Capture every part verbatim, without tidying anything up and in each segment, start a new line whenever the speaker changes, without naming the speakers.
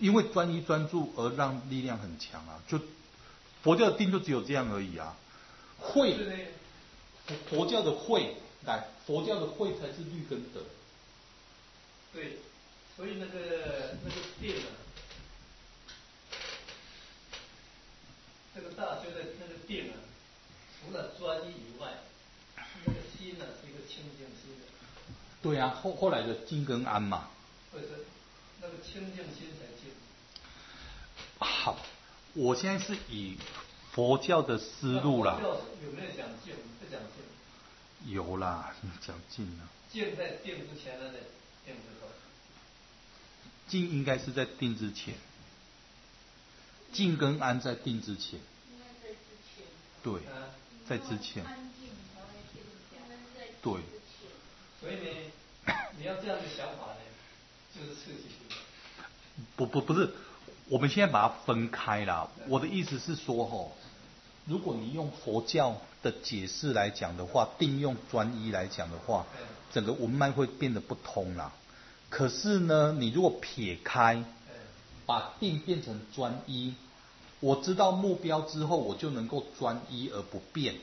因为专一专注而让力量很强啊，就佛教的定就只有这样而已啊。慧，佛教的慧，来，佛教的慧才是律跟德。
对，所以那个那个定啊，这个大修的那个定啊，除了专一以外，那个心呢、啊、是一个清净心的。
对啊，后后来的静跟安嘛。
不是，那个清净心才静。
好，我现在是以佛教的思路啦。
佛教有没有讲静？不讲静。
有啦，讲静啊。
静在定之前呢，定之后。
静应该是在定之前，静跟安在定之前。
应该在之前。
对，在之前。
安静才会定下。
对。
所以呢，你要这样的想法呢，就是刺激。
不不不是，我们现在把它分开啦。我的意思是说，吼，如果你用佛教的解释来讲的话，定用专一来讲的话，整个文脉会变得不通啦。可是呢，你如果撇开，把定变成专一，我知道目标之后，我就能够专一而不变。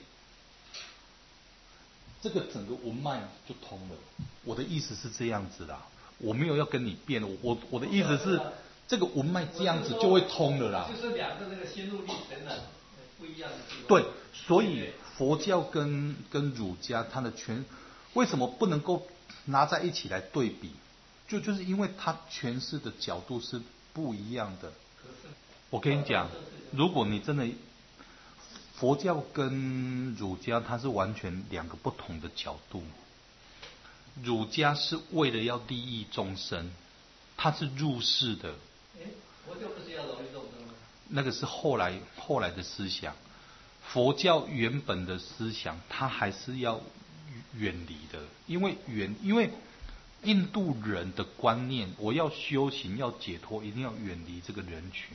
这个整个文脉就通了。我的意思是这样子啦，我没有要跟你变，我我我的意思是，这个文脉这样子就会通了啦。
就是两个那个心路历程呢不一样的地方。
对，所以佛教跟跟儒家它的诠，为什么不能够拿在一起来对比？就就是因为它诠释的角度是不一样的。我跟你讲，如果你真的。佛教跟儒家它是完全两个不同的角度。儒家是为了要利益众生，它是入世的。
佛教不是要饶益众生吗？
那个是后来后来的思想。佛教原本的思想，它还是要远离的，因为远因为印度人的观念，我要修行要解脱，一定要远离这个人群。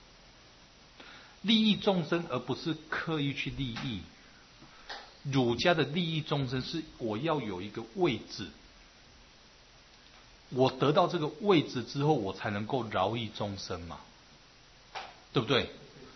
利益众生，而不是刻意去利益。儒家的利益众生是我要有一个位置，我得到这个位置之后，我才能够饶益众生嘛，对不对？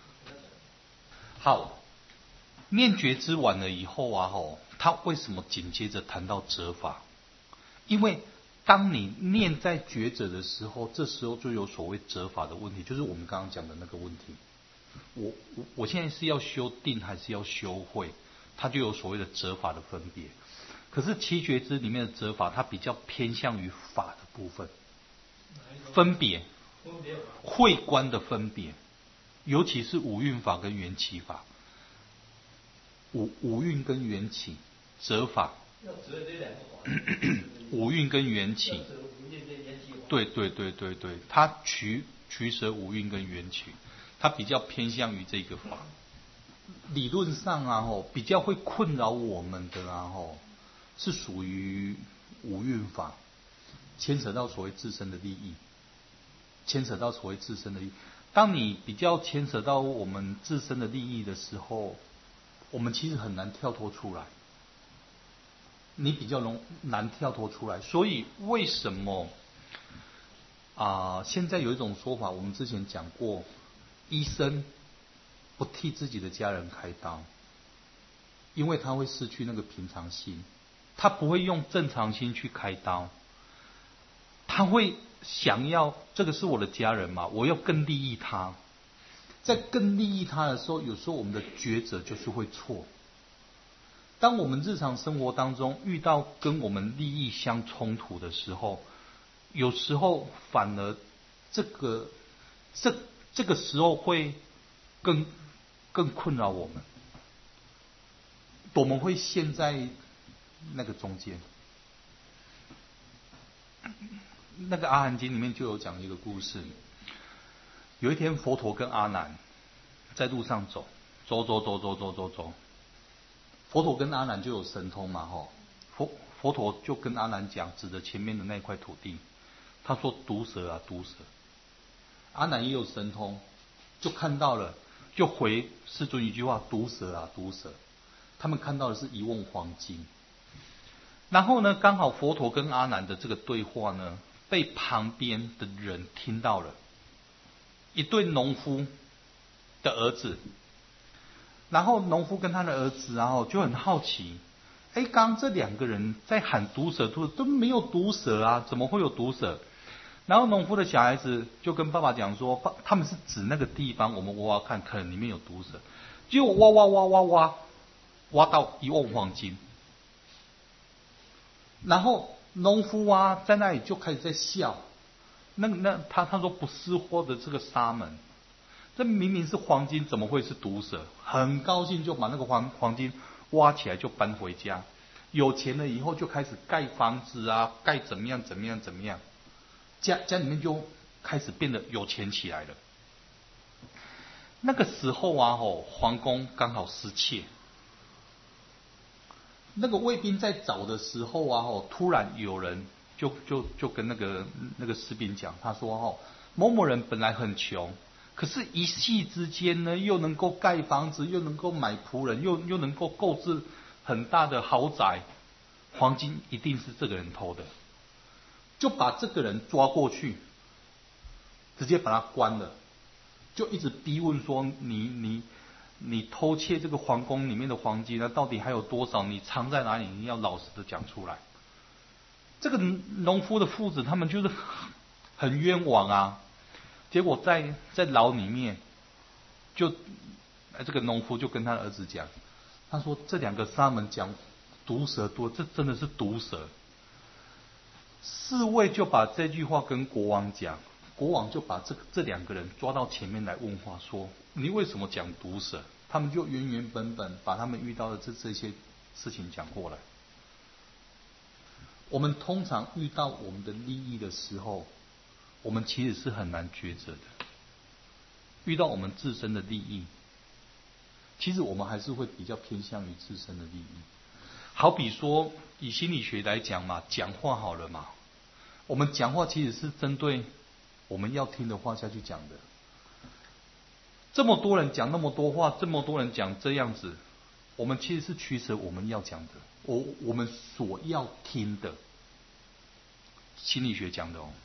好，念觉知完了以后啊，吼，他为什么紧接着谈到折法？因为当你念在觉者的时候，这时候就有所谓折法的问题，就是我们刚刚讲的那个问题。我我我现在是要修定还是要修慧，它就有所谓的折法的分别。可是七觉支里面的折法，它比较偏向于法的部分，分别，慧观的分别，尤其是五蕴法跟缘起法，五五蕴跟缘起，折法，
要折这两个法，
五蕴跟缘起，对对对对对，它取取舍五蕴跟缘起。它比较偏向于这个法，理论上啊吼，比较会困扰我们的啊吼，是属于五蕴法，牵扯到所谓自身的利益，牵扯到所谓自身的利益。当你比较牵扯到我们自身的利益的时候，我们其实很难跳脱出来，你比较容难跳脱出来。所以为什么啊、呃？现在有一种说法，我们之前讲过。医生不替自己的家人开刀，因为他会失去那个平常心，他不会用正常心去开刀，他会想要这个是我的家人嘛，我要更利益他，在更利益他的时候，有时候我们的抉择就是会错。当我们日常生活当中遇到跟我们利益相冲突的时候，有时候反而这个这。这个时候会更更困扰我们，我们会陷在那个中间。那个《阿含经》里面就有讲一个故事，有一天佛陀跟阿难在路上走，走走走走走走走，佛陀跟阿难就有神通嘛，吼，佛佛陀就跟阿难讲，指着前面的那块土地，他说毒蛇啊毒蛇。阿难也有神通，就看到了，就回世尊一句话：毒蛇啊，毒蛇。他们看到的是一瓮黄金。然后呢，刚好佛陀跟阿难的这个对话呢，被旁边的人听到了。 一对农夫的儿子，然后农夫跟他的儿子，然后就很好奇，哎，刚刚这两个人在喊毒蛇，毒蛇都没有毒蛇啊，怎么会有毒蛇？然后农夫的小孩子就跟爸爸讲说，爸，他们是指那个地方，我们挖挖看，可能里面有毒蛇。结果挖挖挖挖挖，挖到一瓮黄金。然后农夫啊，在那里就开始在笑，那那他他说不是货的这个沙门，这明明是黄金，怎么会是毒蛇？很高兴就把那个黄黄金挖起来就搬回家。有钱了以后就开始盖房子啊，盖怎么样怎么样怎么样。家家里面就开始变得有钱起来了。那个时候啊，吼，皇宫刚好失窃。那个卫兵在找的时候啊，吼，突然有人就就就跟那个那个士兵讲，他说，吼，某某人本来很穷，可是一夕之间呢，又能够盖房子，又能够买仆人，又又能够购置很大的豪宅，黄金一定是这个人偷的。就把这个人抓过去，直接把他关了，就一直逼问说：你你你偷窃这个皇宫里面的黄金呢，到底还有多少？你藏在哪里？你要老实的讲出来。这个农夫的父子他们就是很冤枉啊，结果在在牢里面，就这个农夫就跟他的儿子讲，他说这两个沙门讲毒蛇多，这真的是毒蛇。侍卫就把这句话跟国王讲，国王就把这这两个人抓到前面来问话，说你为什么讲毒蛇？他们就原原本本把他们遇到的这这些事情讲过来。我们通常遇到我们的利益的时候，我们其实是很难抉择的。遇到我们自身的利益，其实我们还是会比较偏向于自身的利益。好比说以心理学来讲嘛，讲话好了嘛，我们讲话其实是针对我们要听的话下去讲的。这么多人讲那么多话，这么多人讲这样子，我们其实是取舍我们要讲的，我我们所要听的。心理学讲的哦，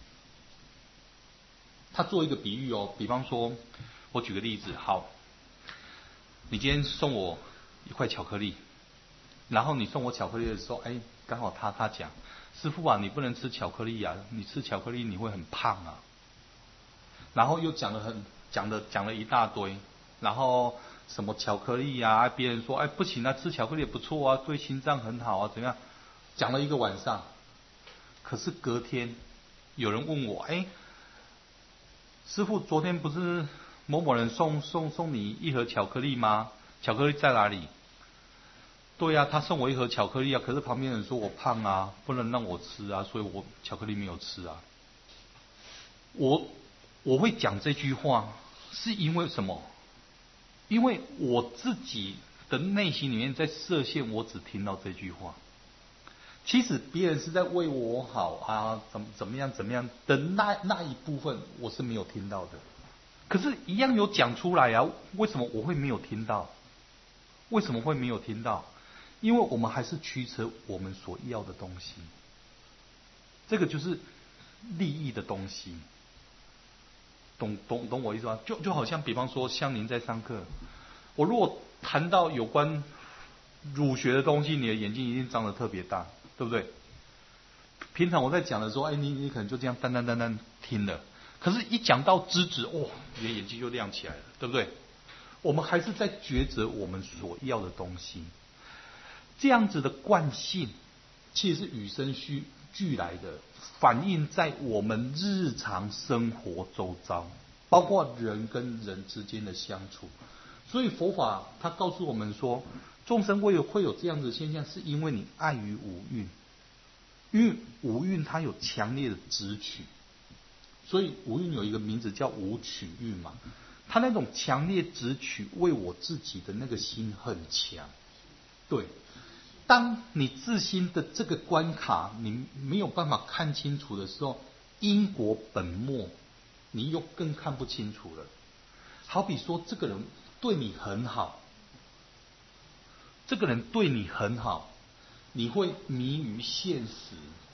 他做一个比喻哦，比方说，我举个例子，好，你今天送我一块巧克力。然后你送我巧克力的时候，哎，刚好他他讲，师父啊，你不能吃巧克力啊，你吃巧克力你会很胖啊。然后又讲了很讲的讲了一大堆，然后什么巧克力啊，别人说哎不行啊，吃巧克力也不错啊，对心脏很好啊，怎么样？讲了一个晚上，可是隔天有人问我，哎，师父，昨天不是某某人送送送你一盒巧克力吗？巧克力在哪里？对啊，他送我一盒巧克力啊，可是旁边人说我胖啊，不能让我吃啊，所以我巧克力没有吃啊。我我会讲这句话，是因为什么？因为我自己的内心里面在设限，我只听到这句话。其实别人是在为我好啊，怎么怎么样怎么样的那那一部分，我是没有听到的。可是，一样有讲出来啊，为什么我会没有听到？为什么会没有听到？因为我们还是取舍我们所要的东西，这个就是利益的东西，懂懂懂我意思吗？就就好像比方说，像您在上课，我如果谈到有关儒学的东西，你的眼睛一定张得特别大，对不对？平常我在讲的时候，哎，你你可能就这样单单单单听了，可是一讲到知止，哦，你的眼睛就亮起来了，对不对？我们还是在抉择我们所要的东西。这样子的惯性，其实是与生俱来的，反映在我们日常生活周遭，包括人跟人之间的相处。所以佛法它告诉我们说，众生会有会有这样子的现象，是因为你碍于五蕴，因为五蕴它有强烈的执取，所以五蕴有一个名字叫五取蕴嘛。它那种强烈执取为我自己的那个心很强，对。当你自心的这个关卡你没有办法看清楚的时候，因果本末你又更看不清楚了。好比说这个人对你很好，这个人对你很好，你会迷于现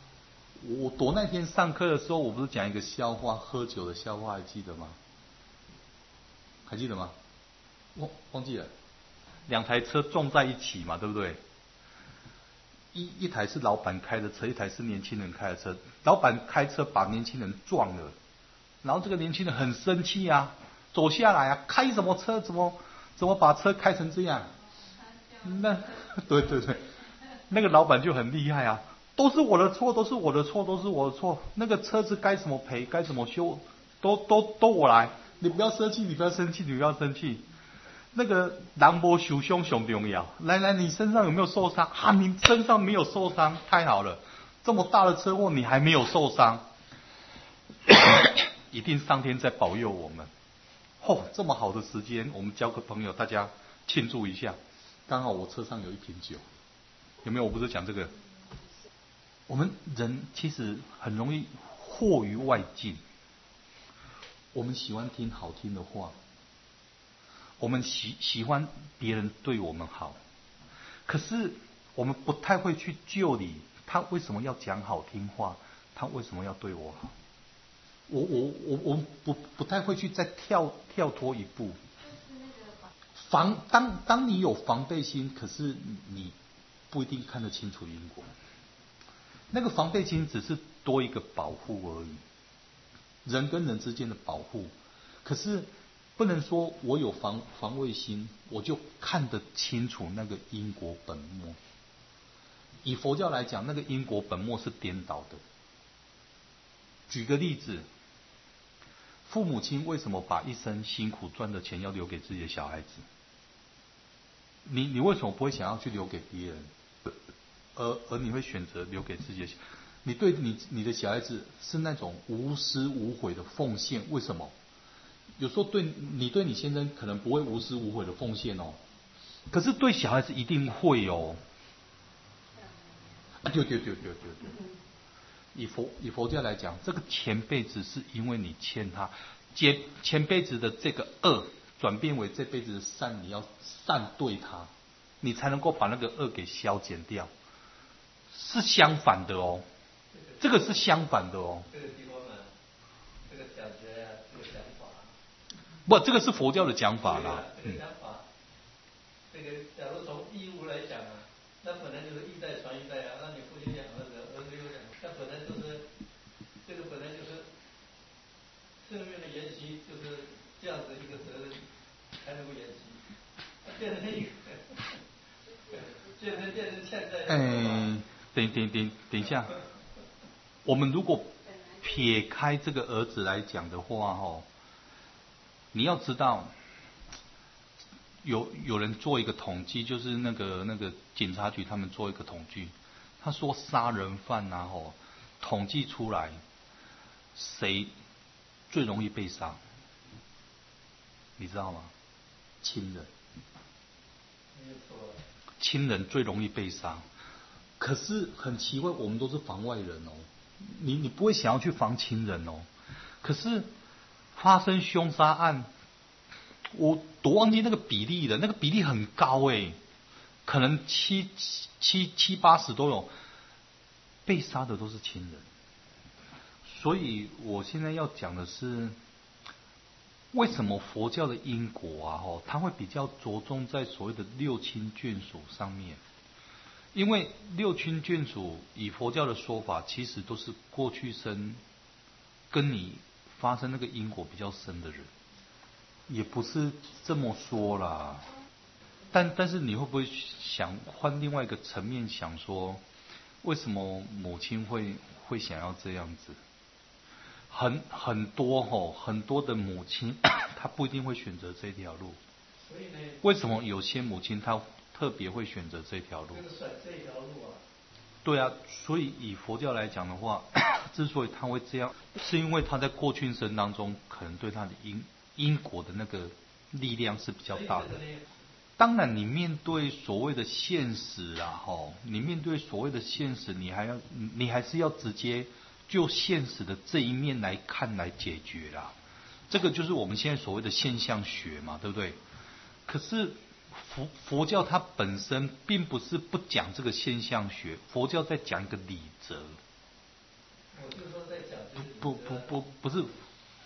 实。我我那天上课的时候，我不是讲一个笑话，喝酒的笑话，还记得吗？ 还记得吗？忘忘记了，两台车撞在一起嘛，对不对？一一台是老板开的车，一台是年轻人开的车。老板开车把年轻人撞了，然后这个年轻人很生气啊，走下来啊，开什么车？怎么怎么把车开成这样？那对对对，那个老板就很厉害啊，都是我的错，都是我的错，都是我的错。那个车子该怎么赔，该怎么修，都都都我来。你不要生气，你不要生气，你不要生气。那个人没受伤最重要。来来，你身上有没有受伤？啊，你身上没有受伤，太好了。这么大的车祸你还没有受伤，一定上天在保佑我们。哦，这么好的时间，我们交个朋友，大家庆祝一下。刚好我车上有一瓶酒，有没有？我不是讲这个。我们人其实很容易惑于外境，我们喜欢听好听的话，我们喜喜欢别人对我们好，可是我们不太会去救理他为什么要讲好听话，他为什么要对我好。我我我我不不太会去再跳跳脱一步。防当当你有防备心，可是你不一定看得清楚因果。那个防备心只是多一个保护而已，人跟人之间的保护。可是不能说我有防防卫心，我就看得清楚那个因果本末。以佛教来讲，那个因果本末是颠倒的。举个例子，父母亲为什么把一生辛苦赚的钱要留给自己的小孩子？你你为什么不会想要去留给别人，而而你会选择留给自己的？你对你你的小孩子是那种无私无悔的奉献，为什么？有时候对你对你先生可能不会无私无悔的奉献哦，可是对小孩子一定会哦。啊，对对对对对对。以佛以佛教来讲，这个前辈子是因为你欠他，前前辈子的这个恶转变为这辈子的善，你要善对他，你才能够把那个恶给消减掉，是相反的哦，这个是相反的哦。
这个地方呢，这个讲觉啊，这个想法，
不，这个是佛教的讲法啦。
这个想法，这个假如从义务来讲啊，那本来就是一代传一代啊，那你父亲养儿子，儿子又养，那本来就是这个本来就是生命的延续，就是这样子一个责任才能够延续。变成一个，变成变成现在。
哎，等等等等一下，我们如果撇开这个儿子来讲的话，哦，你要知道，有有人做一个统计，就是那个那个警察局他们做一个统计，他说杀人犯啊，哦，统计出来谁最容易被杀，你知道吗？亲人。亲人最容易被杀，可是很奇怪，我们都是防外人哦。你你不会想要去防亲人哦，可是发生凶杀案，我都忘记那个比例了，那个比例很高诶，可能七七七八十都有，被杀的都是亲人。所以我现在要讲的是，为什么佛教的因果啊，哦，它会比较着重在所谓的六亲眷属上面？因为六亲眷属以佛教的说法，其实都是过去生跟你发生那个因果比较深的人，也不是这么说啦。但但是你会不会想换另外一个层面想说，为什么母亲会会想要这样子？很很多吼、哦，很多的母亲，她不一定会选择这条路。
所以呢，
为什么有些母亲她特别会选择这条路？
就是选这条路啊。
对啊，所以以佛教来讲的话，之所以他会这样，是因为他在过去生当中，可能对他的因因果的那个力量是比较大的。当然，你面对所谓的现实啊，吼，你面对所谓的现实，你还要，你还是要直接就现实的这一面来看来解决啦。这个就是我们现在所谓的现象学嘛，对不对？可是佛佛教它本身并不是不讲这个现象学，佛教在讲一个理则。
我就说在讲这个
不不不不不是，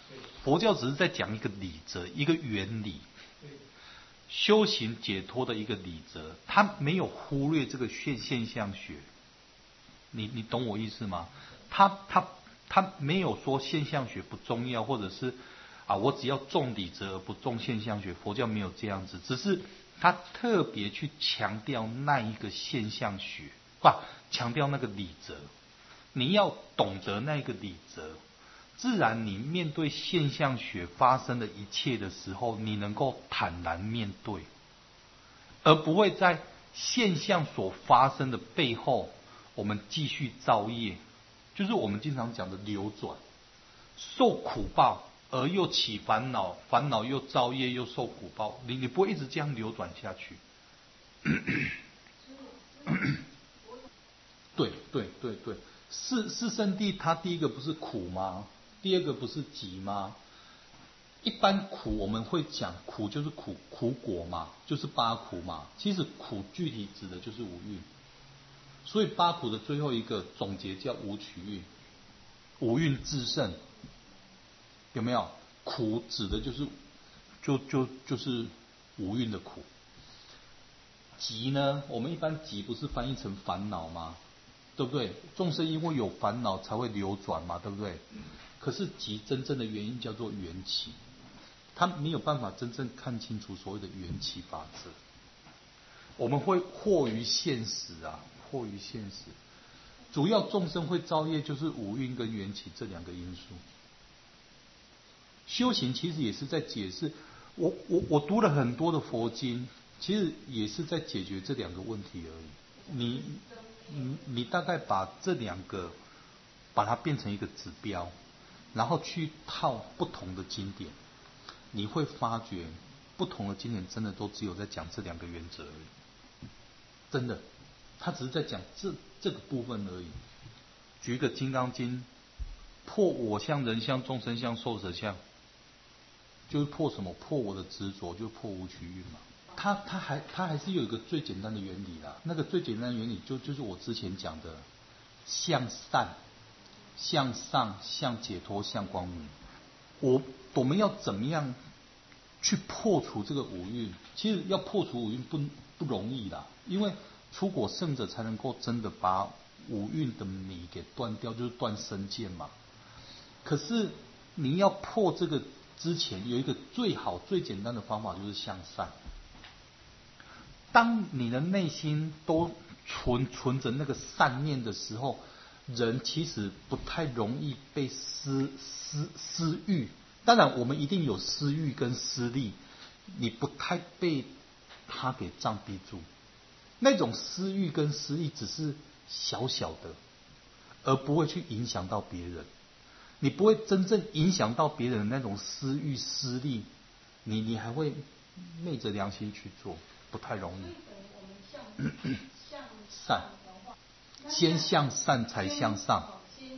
佛教只是在讲一个理则，一个原理，修行解脱的一个理则，他没有忽略这个现现象学。你你懂我意思吗？他他他没有说现象学不重要，或者是啊我只要重理则而不重现象学。佛教没有这样子，只是他特别去强调那一个现象学，不强调那个理则。你要懂得那个理则，自然你面对现象学发生的一切的时候，你能够坦然面对，而不会在现象所发生的背后，我们继续造业，就是我们经常讲的流转，受苦报而又起烦恼，烦恼又造业又受苦报，你你不会一直这样流转下去。对对对对，四四圣谛它第一个不是苦吗？第二个不是集吗？一般苦我们会讲苦就是苦苦果嘛，就是八苦嘛。其实苦具体指的就是五蕴，所以八苦的最后一个总结叫五取蕴，五蕴自胜，有没有？苦指的就是就就就是五蕴的苦。集呢，我们一般集不是翻译成烦恼吗？对不对？众生因为有烦恼才会流转嘛，对不对？可是集真正的原因叫做缘起，他没有办法真正看清楚所谓的缘起法则。我们会惑于现实啊，惑于现实。主要众生会造业，就是五蕴跟缘起这两个因素。修行其实也是在解释，我我我读了很多的佛经，其实也是在解决这两个问题而已。你你你大概把这两个把它变成一个指标，然后去套不同的经典，你会发觉不同的经典真的都只有在讲这两个原则而已，真的，他只是在讲这这个部分而已。举一个《金刚经》，破我相、人相、众生相、寿者相，就是破什么？破我的执着，就破五取蕴嘛。它它还它还是有一个最简单的原理啦，那个最简单的原理就就是我之前讲的向善、向上、向解脱、向光明。我我们要怎么样去破除这个五蕴？其实要破除五蕴不不容易啦，因为出果圣者才能够真的把五蕴的迷给断掉，就是断身见嘛。可是你要破这个之前，有一个最好最简单的方法，就是向善。当你的内心都存存着那个善念的时候，人其实不太容易被私私私欲。当然，我们一定有私欲跟私利，你不太被他给障蔽住。那种私欲跟私利只是小小的，而不会去影响到别人。你不会真正影响到别人的那种私欲私利，你你还会昧着良心去做，不太容易。善，先向善才向上，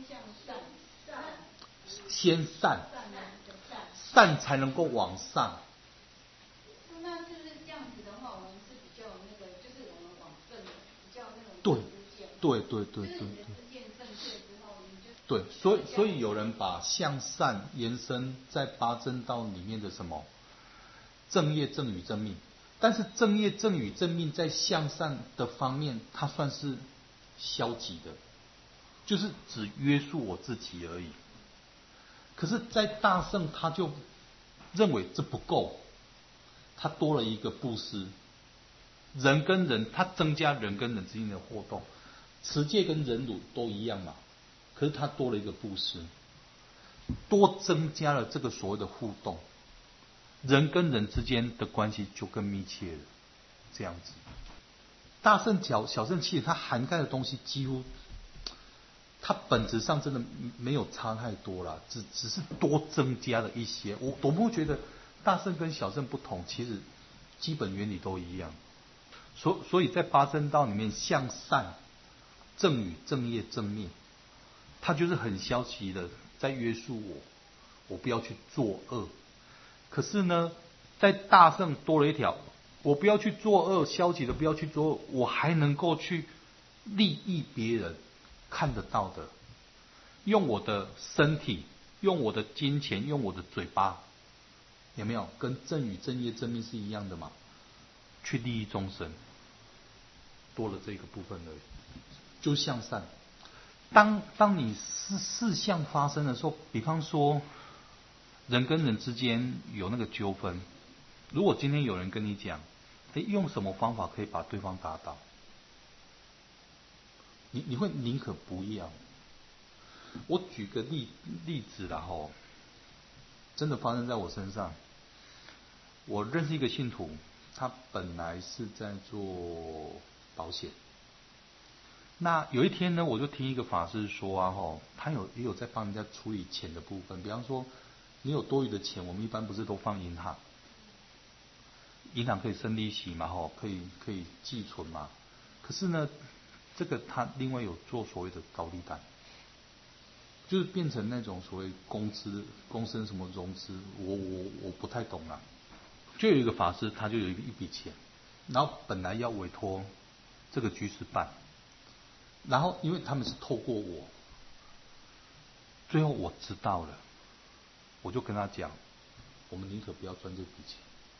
先善，善才能够往上。
那就是这样子的话，我们是比较那个，就是我们往正的，比较那种
对，对对对对对。对，所以所以有人把向善延伸在八正道里面的什么正业、正语、正命，但是正业、正语、正命在向善的方面，它算是消极的，就是只约束我自己而已。可是，在大圣他就认为这不够，他多了一个布施，人跟人，他增加人跟人之间的互动，持戒跟忍辱都一样嘛。可是他多了一个布施，多增加了这个所谓的互动，人跟人之间的关系就更密切了。这样子，大圣小小圣气它涵盖的东西几乎，它本质上真的没有差太多啦，只只是多增加了一些。我我不会觉得大圣跟小圣不同，其实基本原理都一样。所所以在八正道里面，向善、正语、正业、正命。他就是很消极的在约束我，我不要去作恶。可是呢，在大圣多了一条，我不要去作恶，消极的不要去作恶，我还能够去利益别人，看得到的，用我的身体用我的金钱，用我的嘴巴，有没有跟正语、正业、正命是一样的嘛？去利益众生，多了这个部分而已，就向善。当当你事事项发生的时候，比方说人跟人之间有那个纠纷，如果今天有人跟你讲，哎，用什么方法可以把对方打倒，你你会宁可不要。我举个例例子啦吼，真的发生在我身上。我认识一个信徒，他本来是在做保险。那有一天呢，我就听一个法师说啊，吼，他有也有在帮人家处理钱的部分。比方说，你有多余的钱，我们一般不是都放银行，银行可以生利息嘛，吼，可以可以寄存嘛。可是呢，这个他另外有做所谓的高利贷，就是变成那种所谓公司公司什么融资，我我我不太懂啦。就有一个法师，他就有一一笔钱，然后本来要委托这个居士办。然后，因为他们是透过我，最后我知道了，我就跟他讲，我们宁可不要赚这笔钱，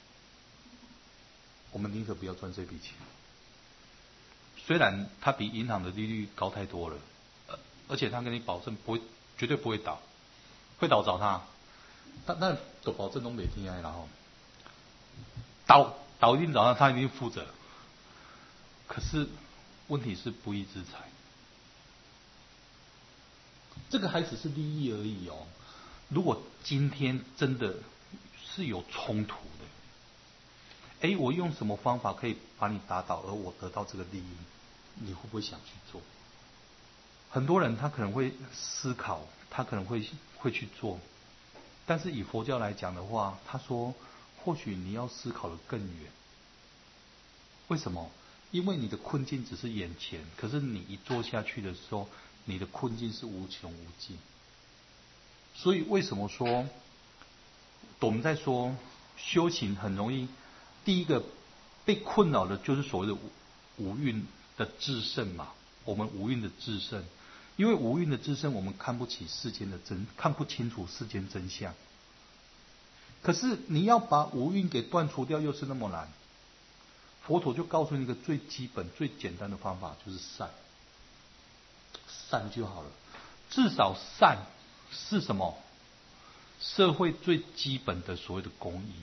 我们宁可不要赚这笔钱。虽然他比银行的利率高太多了，而且他跟你保证不会，绝对不会倒，会倒找他，但但都保证都没听啊，然后倒倒一定找他，他一定负责。可是问题是不义之财，这个还只是利益而已哦。如果今天真的是有冲突的，哎，我用什么方法可以把你打倒，而我得到这个利益，你会不会想去做？很多人他可能会思考，他可能会会去做，但是以佛教来讲的话，他说或许你要思考的更远。为什么？因为你的困境只是眼前，可是你一做下去的时候，你的困境是无穷无尽。所以为什么说我们在说修行很容易，第一个被困扰的就是所谓的五蕴的自胜嘛。我们五蕴的自胜，因为五蕴的自胜，我们看不起世间的真，看不清楚世间真相。可是你要把五蕴给断除掉，又是那么难。佛陀就告诉你一个最基本、最简单的方法，就是善，善就好了。至少善是什么？社会最基本的所谓的公益。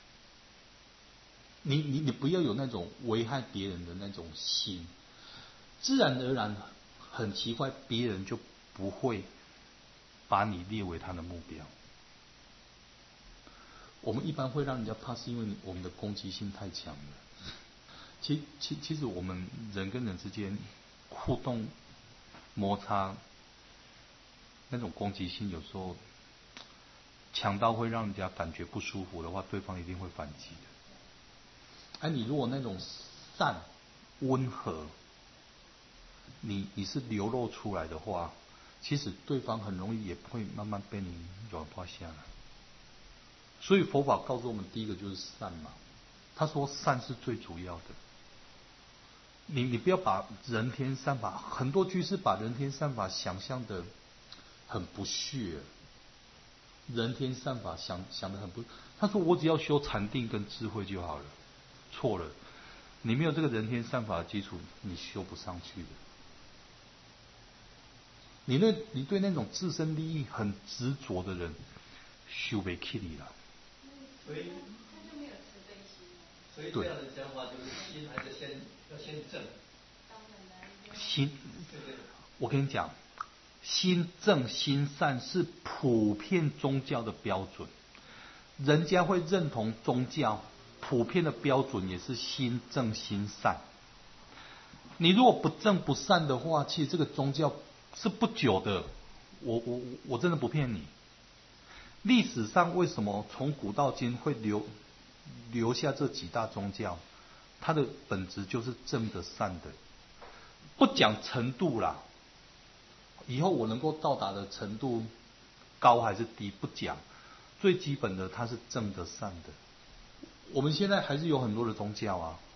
你你你不要有那种危害别人的那种心，自然而然很奇怪，别人就不会把你列为他的目标。我们一般会让人家怕，是因为我们的攻击性太强了。其其其实我们人跟人之间互动摩擦，那种攻击性有时候强到会让人家感觉不舒服的话，对方一定会反击的。哎，你如果那种善温和，你你是流露出来的话，其实对方很容易也会慢慢被你软化下来。所以佛法告诉我们，第一个就是善嘛。他说善是最主要的。你你不要把人天善法，很多居士把人天善法想象的很不屑，人天善法想想的很不，他说我只要修禅定跟智慧就好了，错了，你没有这个人天善法的基础，你修不上去的。你对你对那种自身利益很执着的人，修不起你了。
所以
他就没有慈悲心。
所以这样的讲法就是心还是先要先正。
心，我跟你讲，心正心善是普遍宗教的标准，人家会认同宗教普遍的标准也是心正心善。你如果不正不善的话，其实这个宗教是不久的。我我我真的不骗你。历史上为什么从古到今会留留下这几大宗教？它的本质就是正的善的。不讲程度啦，以后我能够到达的程度高还是低不讲，最基本的它是正的善的。我们现在还是有很多的宗教啊，